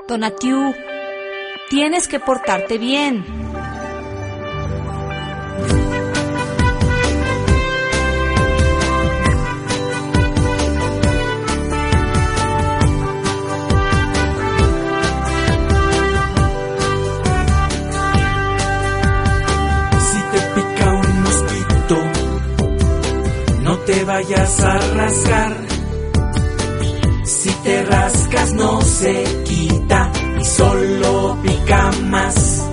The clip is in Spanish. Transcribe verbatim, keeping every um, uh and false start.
Tonatiuh, tienes que portarte bien. Si te pica un mosquito, no te vayas a rascar. Si te rascas no se quita y solo pica más.